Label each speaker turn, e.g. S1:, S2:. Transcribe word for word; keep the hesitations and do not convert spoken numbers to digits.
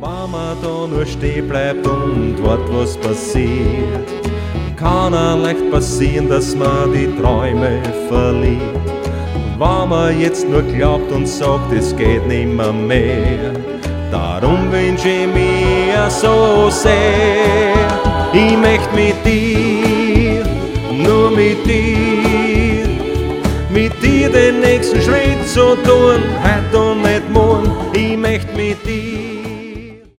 S1: Wenn man da nur stehen bleibt und wartet, was passiert, kann auch leicht passieren, dass man die Träume verliert. Und wenn man jetzt nur glaubt und sagt, es geht nimmer mehr, darum wünsch ich mir so sehr, ich möcht mit dir, nur mit dir, mit dir den nächsten Schritt zu tun, heute und nicht morgen, ich möcht mit dir.